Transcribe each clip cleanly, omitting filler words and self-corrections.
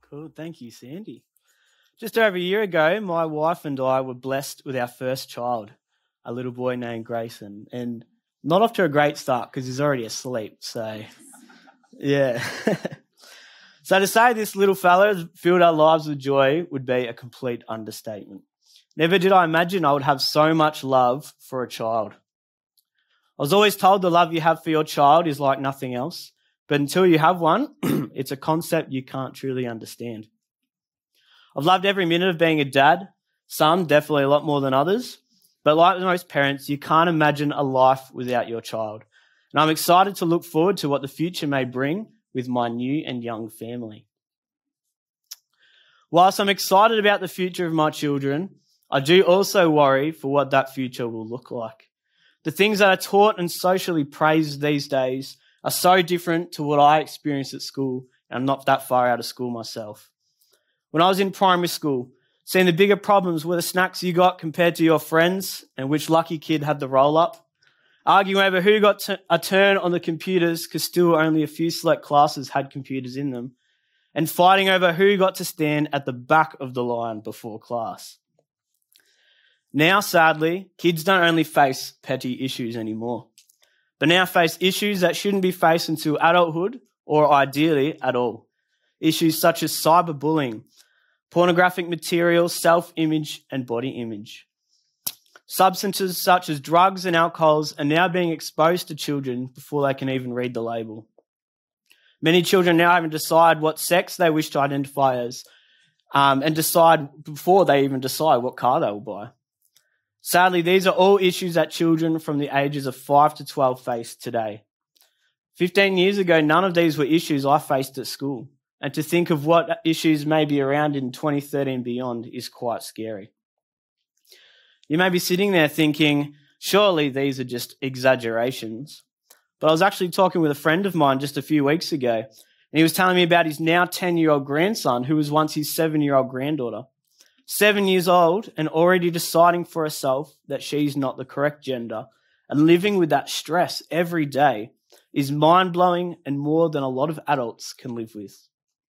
Cool. Thank you, Sandy. Just over a year ago, my wife and I were blessed with our first child, a little boy named Grayson. And not off to a great start because he's already asleep. So, yeah. So to say this little fella has filled our lives with joy would be a complete understatement. Never did I imagine I would have so much love for a child. I was always told the love you have for your child is like nothing else. But until you have one, it's a concept you can't truly understand. I've loved every minute of being a dad, some definitely a lot more than others. But like most parents, you can't imagine a life without your child. And I'm excited to look forward to what the future may bring with my new and young family. Whilst I'm excited about the future of my children, I do also worry for what that future will look like. The things that are taught and socially praised these days are so different to what I experienced at school, and I'm not that far out of school myself. When I was in primary school, seeing the bigger problems were the snacks you got compared to your friends and which lucky kid had the roll-up, arguing over who got a turn on the computers because still only a few select classes had computers in them, and fighting over who got to stand at the back of the line before class. Now, sadly, kids don't only face petty issues anymore, but now face issues that shouldn't be faced until adulthood or ideally at all. Issues such as cyberbullying, pornographic material, self-image and body image. Substances such as drugs and alcohols are now being exposed to children before they can even read the label. Many children now haven't decided what sex they wish to identify as and decide before they even decide what car they will buy. Sadly, these are all issues that children from the ages of 5 to 12 face today. 15 years ago, none of these were issues I faced at school. And to think of what issues may be around in 2030 and beyond is quite scary. You may be sitting there thinking, surely these are just exaggerations. But I was actually talking with a friend of mine just a few weeks ago, and he was telling me about his now 10-year-old grandson who was once his 7-year-old granddaughter. 7 years old and already deciding for herself that she's not the correct gender and living with that stress every day is mind-blowing and more than a lot of adults can live with.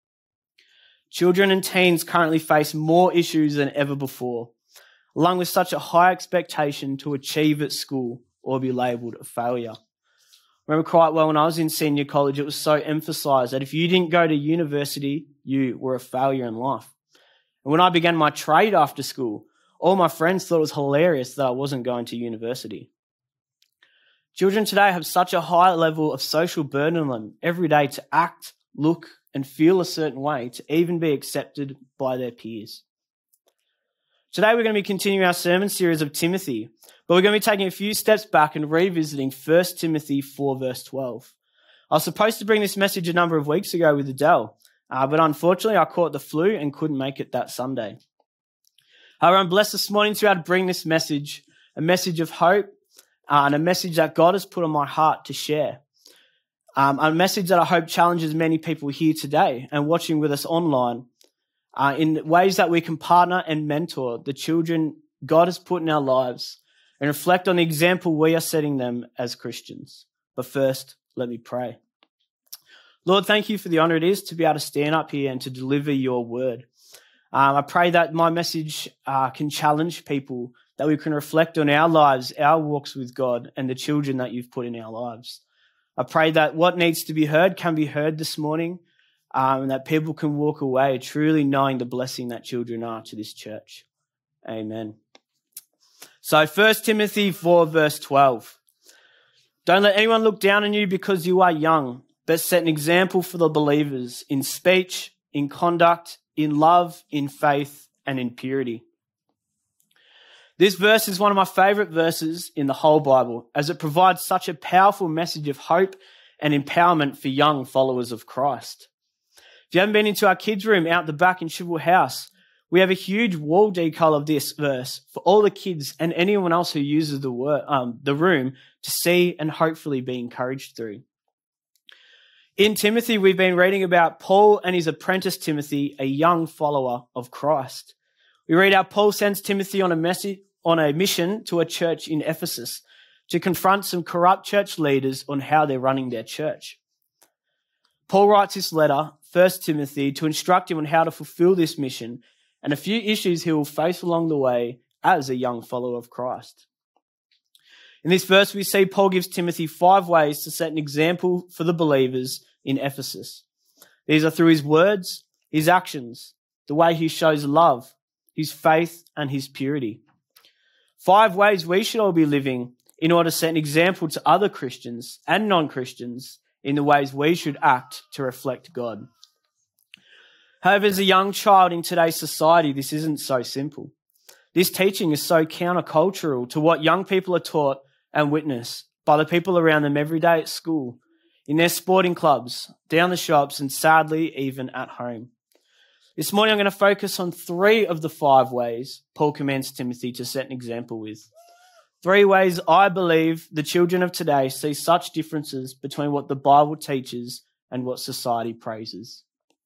Children and teens currently face more issues than ever before, along with such a high expectation to achieve at school or be labelled a failure. I remember quite well when I was in senior college, it was so emphasised that if you didn't go to university, you were a failure in life. And when I began my trade after school, all my friends thought it was hilarious that I wasn't going to university. Children today have such a high level of social burden on them every day to act, look, and feel a certain way to even be accepted by their peers. Today we're going to be continuing our sermon series of Timothy, but we're going to be taking a few steps back and revisiting 1 Timothy 4 verse 12. I was supposed to bring this message a number of weeks ago with Adele, but unfortunately I caught the flu and couldn't make it that Sunday. However, I'm blessed this morning to be able to bring this message, a message of hope and a message that God has put on my heart to share. A message that I hope challenges many people here today and watching with us online in ways that we can partner and mentor the children God has put in our lives and reflect on the example we are setting them as Christians. But first, let me pray. Lord, thank you for the honor it is to be able to stand up here and to deliver your word. I pray that my message can challenge people, that we can reflect on our lives, our walks with God, and the children that you've put in our lives. I pray that what needs to be heard can be heard this morning, and that people can walk away truly knowing the blessing that children are to this church. Amen. So 1 Timothy 4 verse 12. Don't let anyone look down on you because you are young, but set an example for the believers in speech, in conduct, in love, in faith, and in purity. This verse is one of my favorite verses in the whole Bible, as it provides such a powerful message of hope and empowerment for young followers of Christ. If you haven't been into our kids' room out the back in Chivwell House, we have a huge wall decal of this verse for all the kids and anyone else who uses the room to see and hopefully be encouraged through. In Timothy, we've been reading about Paul and his apprentice Timothy, a young follower of Christ. We read how Paul sends Timothy on a mission to a church in Ephesus to confront some corrupt church leaders on how they're running their church. Paul writes this letter 1 Timothy to instruct him on how to fulfill this mission and a few issues he will face along the way as a young follower of Christ. In this verse, we see Paul gives Timothy 5 ways to set an example for the believers in Ephesus. These are through his words, his actions, the way he shows love, his faith, and his purity. 5 ways we should all be living in order to set an example to other Christians and non-Christians in the ways we should act to reflect God. However, as a young child in today's society, this isn't so simple. This teaching is so countercultural to what young people are taught and witness by the people around them every day at school, in their sporting clubs, down the shops, and sadly, even at home. This morning, I'm going to focus on 3 of the 5 ways Paul commands Timothy to set an example with. 3 ways I believe the children of today see such differences between what the Bible teaches and what society praises.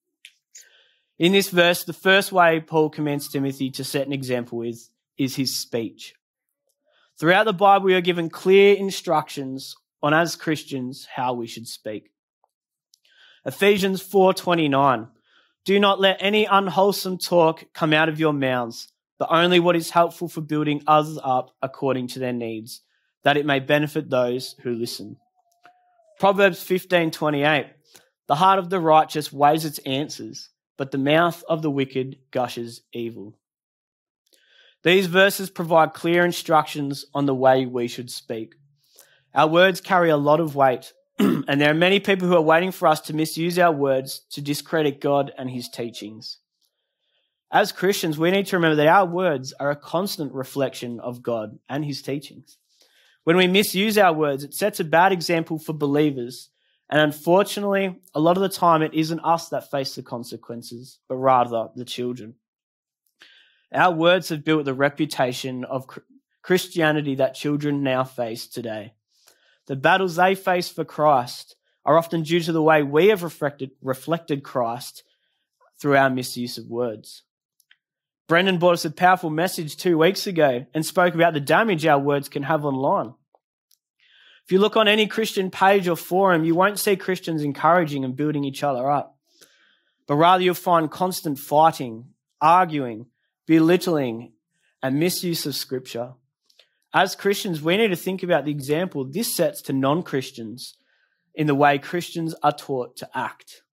In this verse, the first way Paul commands Timothy to set an example with is his speech. Throughout the Bible, we are given clear instructions on, as Christians, how we should speak. Ephesians 4:29. Do not let any unwholesome talk come out of your mouths, but only what is helpful for building others up according to their needs, that it may benefit those who listen. Proverbs 15:28. The heart of the righteous weighs its answers, but the mouth of the wicked gushes evil. These verses provide clear instructions on the way we should speak. Our words carry a lot of weight, and there are many people who are waiting for us to misuse our words to discredit God and his teachings. As Christians, we need to remember that our words are a constant reflection of God and his teachings. When we misuse our words, it sets a bad example for believers, and unfortunately, a lot of the time it isn't us that face the consequences, but rather the children. Our words have built the reputation of Christianity that children now face today. The battles they face for Christ are often due to the way we have reflected Christ through our misuse of words. Brendan brought us a powerful message 2 weeks ago and spoke about the damage our words can have online. If you look on any Christian page or forum, you won't see Christians encouraging and building each other up, but rather you'll find constant fighting, arguing, belittling, and misuse of Scripture. As Christians, we need to think about the example this sets to non-Christians in the way Christians are taught to act.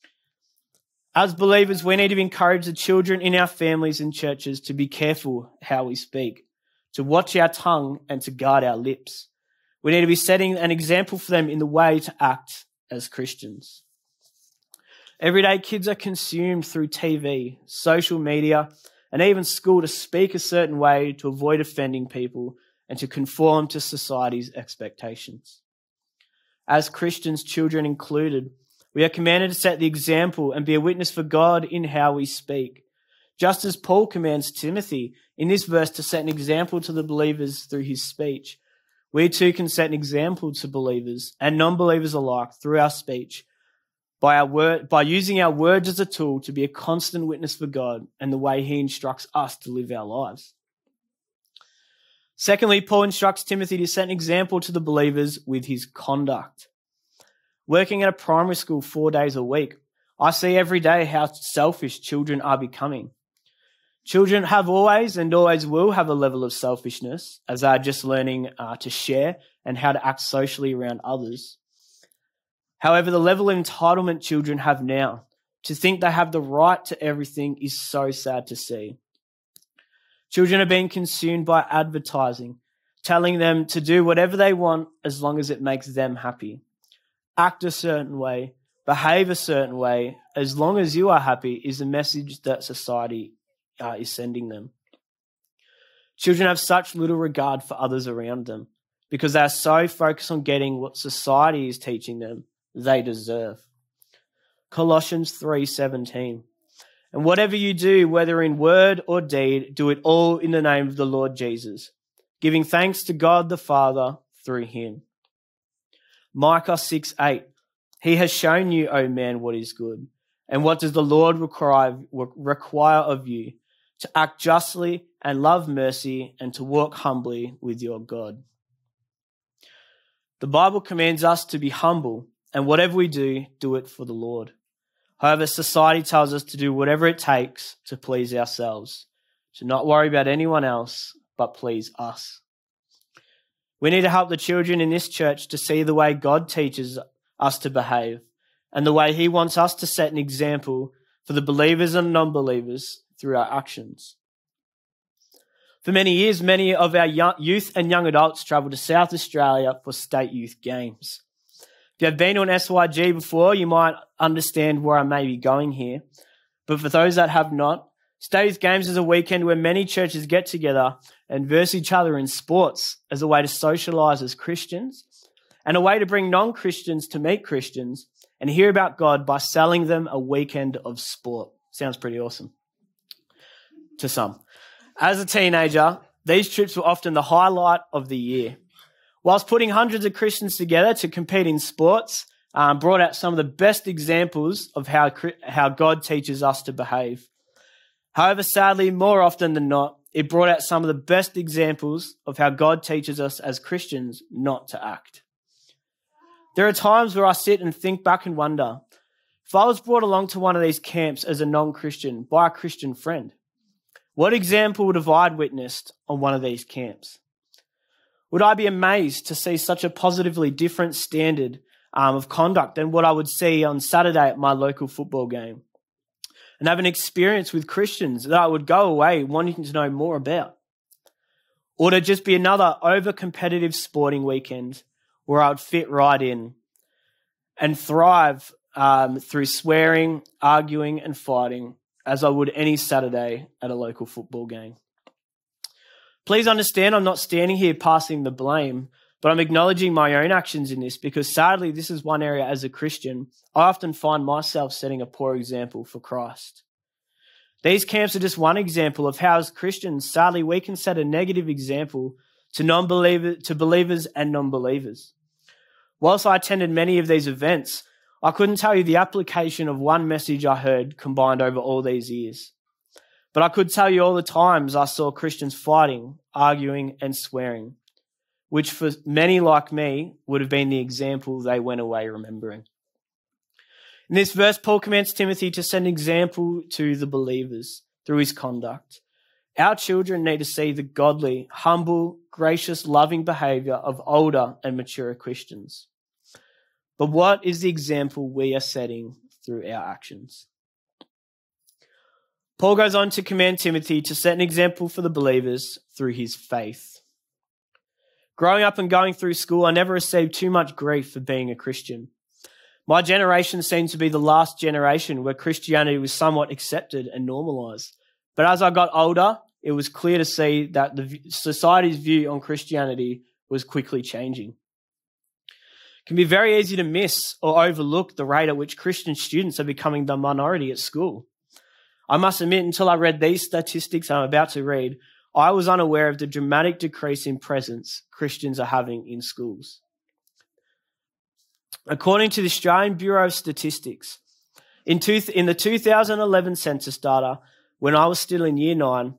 As believers, we need to encourage the children in our families and churches to be careful how we speak, to watch our tongue and to guard our lips. We need to be setting an example for them in the way to act as Christians. Every day, kids are consumed through TV, social media, and even school to speak a certain way to avoid offending people and to conform to society's expectations. As Christians, children included, we are commanded to set the example and be a witness for God in how we speak. Just as Paul commands Timothy in this verse to set an example to the believers through his speech, we too can set an example to believers and non-believers alike through our speech by using our words as a tool to be a constant witness for God and the way he instructs us to live our lives. Secondly, Paul instructs Timothy to set an example to the believers with his conduct. Working at a primary school 4 days a week, I see every day how selfish children are becoming. Children have always and always will have a level of selfishness as they are just learning to share and how to act socially around others. However, the level of entitlement children have now, to think they have the right to everything, is so sad to see. Children are being consumed by advertising, telling them to do whatever they want as long as it makes them happy. Act a certain way, behave a certain way, as long as you are happy, is the message that society is sending them. Children have such little regard for others around them because they are so focused on getting what society is teaching them they deserve. Colossians 3:17. And whatever you do, whether in word or deed, do it all in the name of the Lord Jesus, giving thanks to God the Father through him. Micah 6:8. He has shown you, O man, what is good. And what does the Lord require of you? To act justly and love mercy and to walk humbly with your God. The Bible commands us to be humble, and whatever we do, do it for the Lord. However, society tells us to do whatever it takes to please ourselves, to not worry about anyone else, but please us. We need to help the children in this church to see the way God teaches us to behave and the way he wants us to set an example for the believers and non-believers through our actions. For many years, many of our youth and young adults travel to South Australia for state youth games. If you have been to an SYG before, you might understand where I may be going here. But for those that have not, State Youth Games is a weekend where many churches get together and verse each other in sports as a way to socialise as Christians and a way to bring non-Christians to meet Christians and hear about God by selling them a weekend of sport. Sounds pretty awesome to some. As a teenager, these trips were often the highlight of the year. Whilst putting hundreds of Christians together to compete in sports, brought out some of the best examples of how God teaches us to behave. However, sadly, more often than not, it brought out some of the best examples of how God teaches us as Christians not to act. There are times where I sit and think back and wonder, if I was brought along to one of these camps as a non-Christian by a Christian friend, what example would have I witnessed on one of these camps? Would I be amazed to see such a positively different standard of conduct than what I would see on Saturday at my local football game? And have an experience with Christians that I would go away wanting to know more about? Or to just be another over-competitive sporting weekend where I would fit right in and thrive through swearing, arguing and fighting as I would any Saturday at a local football game. Please understand I'm not standing here passing the blame, but I'm acknowledging my own actions in this because sadly this is one area as a Christian I often find myself setting a poor example for Christ. These camps are just one example of how as Christians sadly we can set a negative example to believers and non-believers. Whilst I attended many of these events, I couldn't tell you the application of one message I heard combined over all these years. But I could tell you all the times I saw Christians fighting, arguing and swearing, which for many like me would have been the example they went away remembering. In this verse, Paul commands Timothy to set an example to the believers through his conduct. Our children need to see the godly, humble, gracious, loving behaviour of older and mature Christians. But what is the example we are setting through our actions? Paul goes on to command Timothy to set an example for the believers through his faith. Growing up and going through school, I never received too much grief for being a Christian. My generation seemed to be the last generation where Christianity was somewhat accepted and normalised. But as I got older, it was clear to see that the society's view on Christianity was quickly changing. It can be very easy to miss or overlook the rate at which Christian students are becoming the minority at school. I must admit, until I read these statistics I'm about to read, I was unaware of the dramatic decrease in presence Christians are having in schools. According to the Australian Bureau of Statistics, in the 2011 census data, when I was still in Year 9,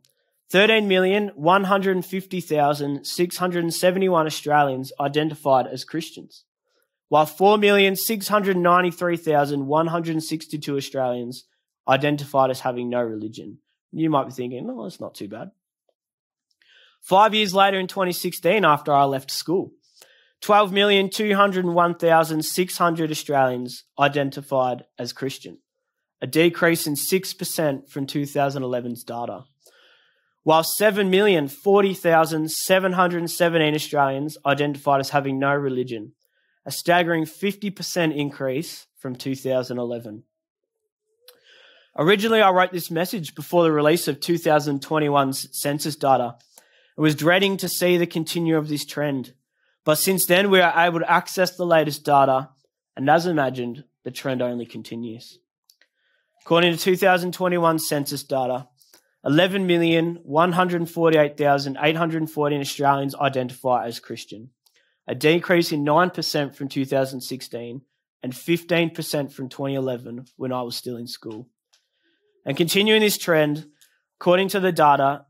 13,150,671 Australians identified as Christians, while 4,693,162 Australians identified as having no religion. You might be thinking, oh, that's not too bad. 5 years later in 2016, after I left school, 12,201,600 Australians identified as Christian, a decrease in 6% from 2011's data, while 7,040,717 Australians identified as having no religion, a staggering 50% increase from 2011. Originally, I wrote this message before the release of 2021's census data. I was dreading to see the continue of this trend. But since then, we are able to access the latest data, and as imagined, the trend only continues. According to 2021 census data, 11,148,814 Australians identify as Christian, a decrease in 9% from 2016 and 15% from 2011 when I was still in school. And continuing this trend, according to the data,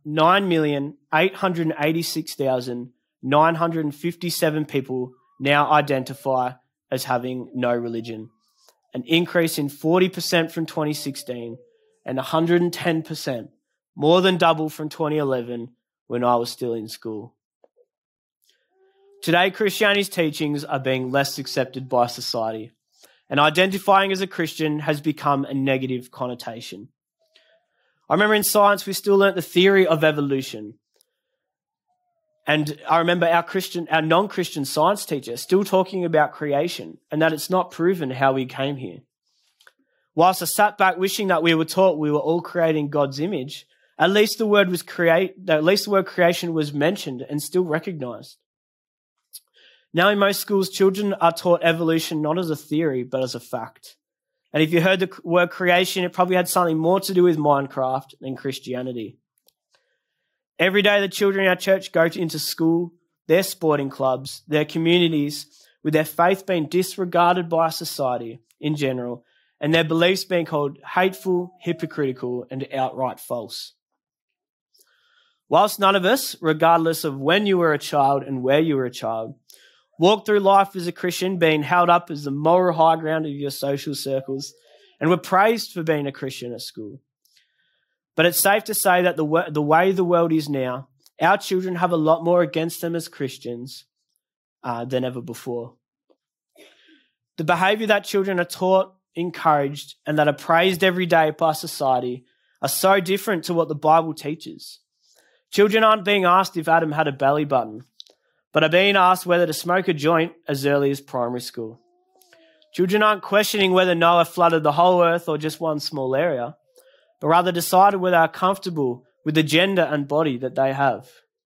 9,886,957 people now identify as having no religion, an increase in 40% from 2016 and 110%, more than double from 2011 when I was still in school. Today, Christianity's teachings are being less accepted by society, and identifying as a Christian has become a negative connotation. I remember in science, we still learnt the theory of evolution. And I remember our non-Christian science teacher still talking about creation and that it's not proven how we came here. Whilst I sat back wishing that we were taught we were all creating God's image, at least the word creation was mentioned and still recognized. Now in most schools, children are taught evolution not as a theory, but as a fact. And if you heard the word creation, it probably had something more to do with Minecraft than Christianity. Every day the children in our church go into school, their sporting clubs, their communities, with their faith being disregarded by society in general, and their beliefs being called hateful, hypocritical, and outright false. Whilst none of us, regardless of when you were a child and where you were a child, walk through life as a Christian being held up as the moral high ground of your social circles and were praised for being a Christian at school. But it's safe to say that the way the world is now, our children have a lot more against them as Christians than ever before. The behaviour that children are taught, encouraged, and that are praised every day by society are so different to what the Bible teaches. Children aren't being asked if Adam had a belly button, but are being asked whether to smoke a joint as early as primary school. Children aren't questioning whether Noah flooded the whole earth or just one small area, but rather decided whether they are comfortable with the gender and body that they have.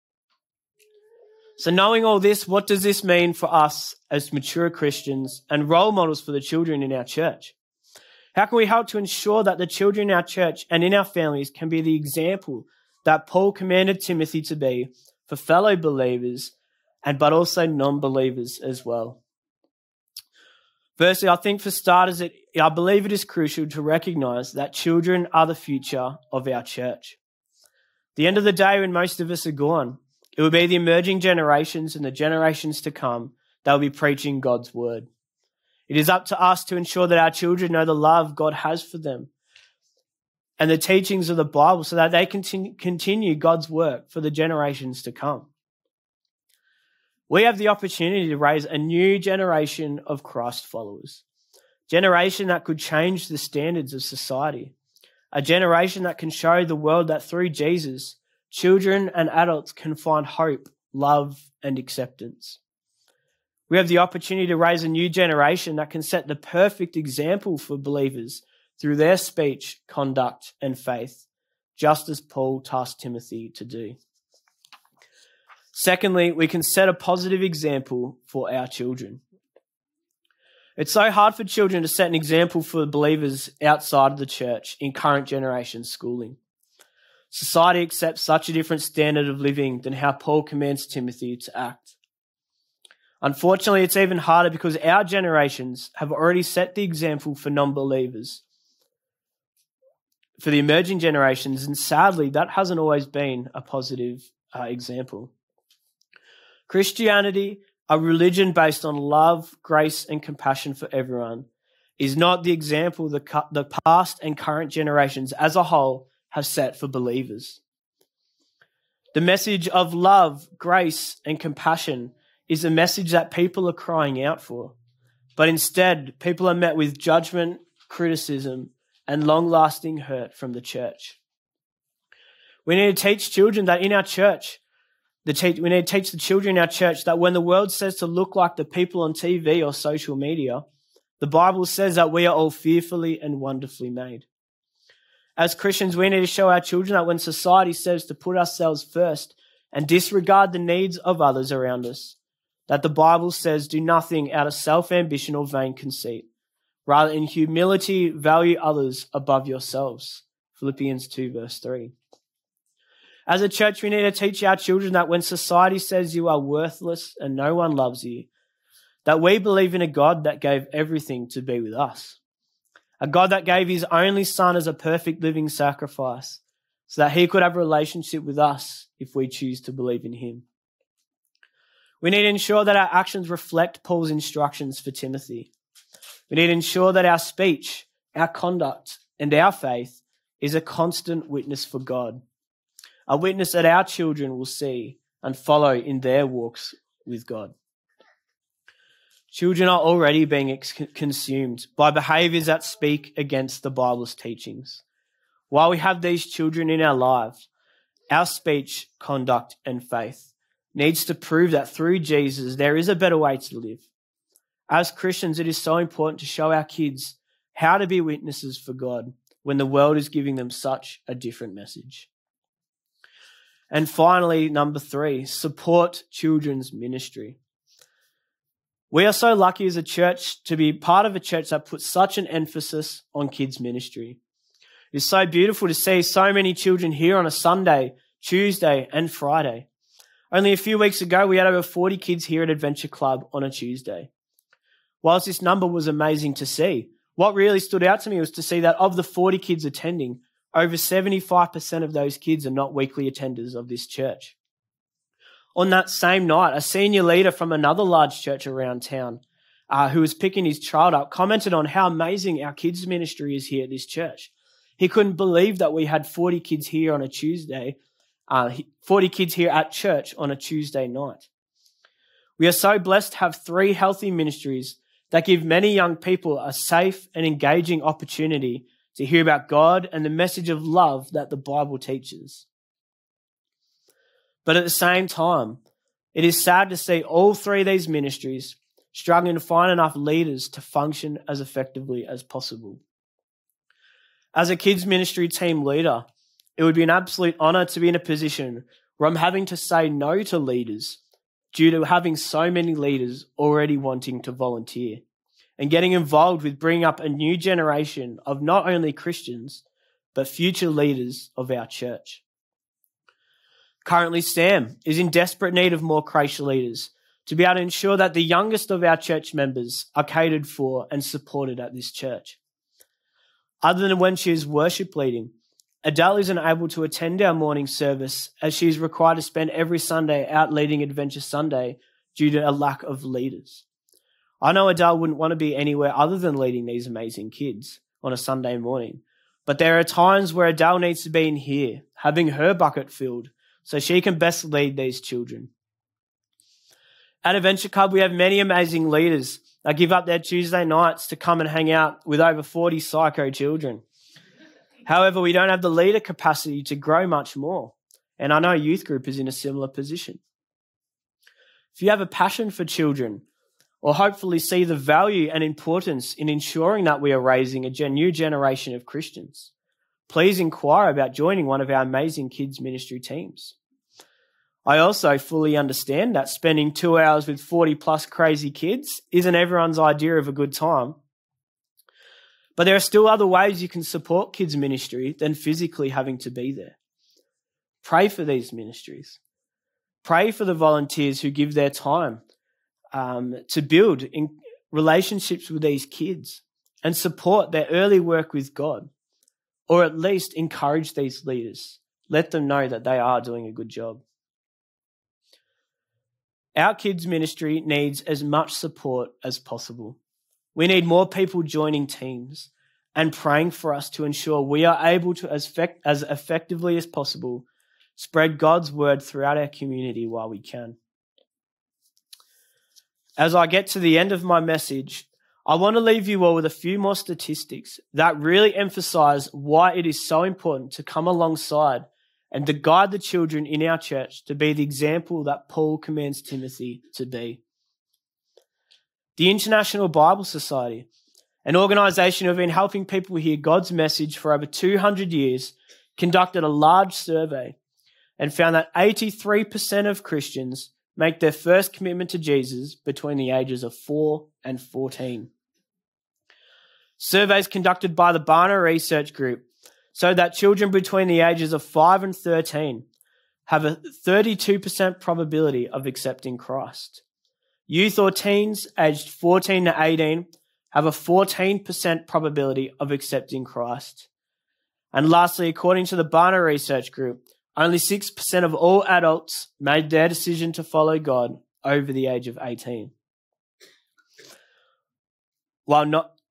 So knowing all this, what does this mean for us as mature Christians and role models for the children in our church? How can we help to ensure that the children in our church and in our families can be the example that Paul commanded Timothy to be for fellow believers but also non-believers as well? Firstly, I think for starters, I believe it is crucial to recognise that children are the future of our church. At the end of the day, when most of us are gone, it will be the emerging generations and the generations to come that will be preaching God's word. It is up to us to ensure that our children know the love God has for them and the teachings of the Bible so that they continue God's work for the generations to come. We have the opportunity to raise a new generation of Christ followers, a generation that could change the standards of society, a generation that can show the world that through Jesus, children and adults can find hope, love, and acceptance. We have the opportunity to raise a new generation that can set the perfect example for believers through their speech, conduct, and faith, just as Paul tasked Timothy to do. Secondly, we can set a positive example for our children. It's so hard for children to set an example for believers outside of the church in current generation schooling. Society accepts such a different standard of living than how Paul commands Timothy to act. Unfortunately, it's even harder because our generations have already set the example for non-believers, for the emerging generations, and sadly, that hasn't always been a positive example. Christianity, a religion based on love, grace, and compassion for everyone, is not the example the past and current generations as a whole have set for believers. The message of love, grace, and compassion is a message that people are crying out for, but instead, people are met with judgment, criticism, and long-lasting hurt from the church. We need to teach children that in our church, we need to teach the children in our church that when the world says to look like the people on TV or social media, the Bible says that we are all fearfully and wonderfully made. As Christians, we need to show our children that when society says to put ourselves first and disregard the needs of others around us, that the Bible says do nothing out of self-ambition or vain conceit. Rather, in humility, value others above yourselves. Philippians 2 verse 3. As a church, we need to teach our children that when society says you are worthless and no one loves you, that we believe in a God that gave everything to be with us. A God that gave his only son as a perfect living sacrifice so that he could have a relationship with us if we choose to believe in him. We need to ensure that our actions reflect Paul's instructions for Timothy. We need to ensure that our speech, our conduct, and our faith is a constant witness for God, a witness that our children will see and follow in their walks with God. Children are already being consumed by behaviours that speak against the Bible's teachings. While we have these children in our lives, our speech, conduct, and faith needs to prove that through Jesus there is a better way to live. As Christians, it is so important to show our kids how to be witnesses for God when the world is giving them such a different message. And finally, number 3, support children's ministry. We are so lucky as a church to be part of a church that puts such an emphasis on kids' ministry. It's so beautiful to see so many children here on a Sunday, Tuesday, and Friday. Only a few weeks ago, we had over 40 kids here at Adventure Club on a Tuesday. Whilst this number was amazing to see, what really stood out to me was to see that of the 40 kids attending, over 75% of those kids are not weekly attenders of this church. On that same night, a senior leader from another large church around town who was picking his child up commented on how amazing our kids' ministry is here at this church. He couldn't believe that we had 40 kids here on a Tuesday, 40 kids here at church on a Tuesday night. We are so blessed to have 3 healthy ministries that give many young people a safe and engaging opportunity to hear about God and the message of love that the Bible teaches. But at the same time, it is sad to see all 3 of these ministries struggling to find enough leaders to function as effectively as possible. As a kids ministry team leader, it would be an absolute honour to be in a position where I'm having to say no to leaders due to having so many leaders already wanting to volunteer and getting involved with bringing up a new generation of not only Christians, but future leaders of our church. Currently, Sam is in desperate need of more creche leaders to be able to ensure that the youngest of our church members are catered for and supported at this church. Other than when she is worship leading, Adele isn't able to attend our morning service as she is required to spend every Sunday out leading Adventure Sunday due to a lack of leaders. I know Adele wouldn't want to be anywhere other than leading these amazing kids on a Sunday morning, but there are times where Adele needs to be in here, having her bucket filled so she can best lead these children. At Adventure Club, we have many amazing leaders that give up their Tuesday nights to come and hang out with over 40 psycho children. However, we don't have the leader capacity to grow much more, and I know youth group is in a similar position. If you have a passion for children, or hopefully see the value and importance in ensuring that we are raising a new generation of Christians, please inquire about joining one of our amazing kids ministry teams. I also fully understand that spending 2 hours with 40 plus crazy kids isn't everyone's idea of a good time. But there are still other ways you can support kids ministry than physically having to be there. Pray for these ministries. Pray for the volunteers who give their time to build in relationships with these kids and support their early work with God, or at least encourage these leaders. Let them know that they are doing a good job. Our kids ministry needs as much support as possible. We need more people joining teams and praying for us to ensure we are able to, as effectively as possible, spread God's word throughout our community while we can. As I get to the end of my message, I want to leave you all with a few more statistics that really emphasize why it is so important to come alongside and to guide the children in our church to be the example that Paul commands Timothy to be. The International Bible Society, an organisation who have been helping people hear God's message for over 200 years, conducted a large survey and found that 83% of Christians make their first commitment to Jesus between the ages of 4 and 14. Surveys conducted by the Barna Research Group showed that children between the ages of 5 and 13 have a 32% probability of accepting Christ. Youth or teens aged 14 to 18 have a 14% probability of accepting Christ. And lastly, according to the Barna Research Group, only 6% of all adults made their decision to follow God over the age of 18. While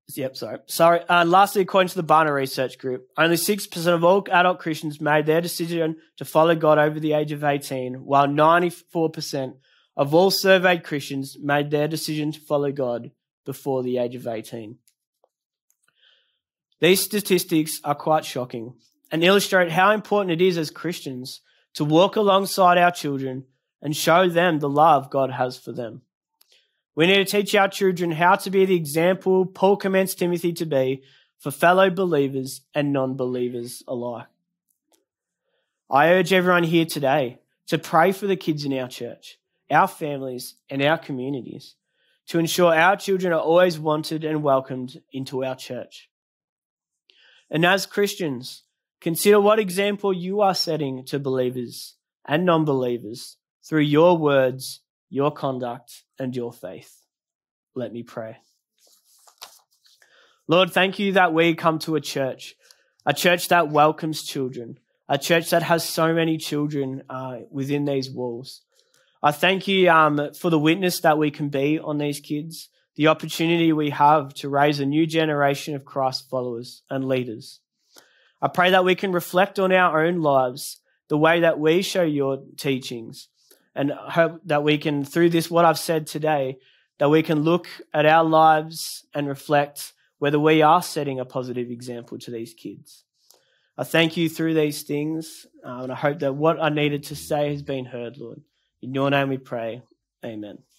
Sorry. Lastly, according to the Barna Research Group, only 6% of all adult Christians made their decision to follow God over the age of 18, while 94% of all surveyed Christians made their decision to follow God before the age of 18. These statistics are quite shocking and illustrate how important it is as Christians to walk alongside our children and show them the love God has for them. We need to teach our children how to be the example Paul commands Timothy to be for fellow believers and non-believers alike. I urge everyone here today to pray for the kids in our church, our families, and our communities to ensure our children are always wanted and welcomed into our church. And as Christians, consider what example you are setting to believers and non-believers through your words, your conduct, and your faith. Let me pray. Lord, thank you that we come to a church that welcomes children, a church that has so many children within these walls. I thank you for the witness that we can be on these kids, the opportunity we have to raise a new generation of Christ followers and leaders. I pray that we can reflect on our own lives, the way that we show your teachings, and hope that we can, through this, what I've said today, that we can look at our lives and reflect whether we are setting a positive example to these kids. I thank you through these things, and I hope that what I needed to say has been heard, Lord. In your name we pray. Amen.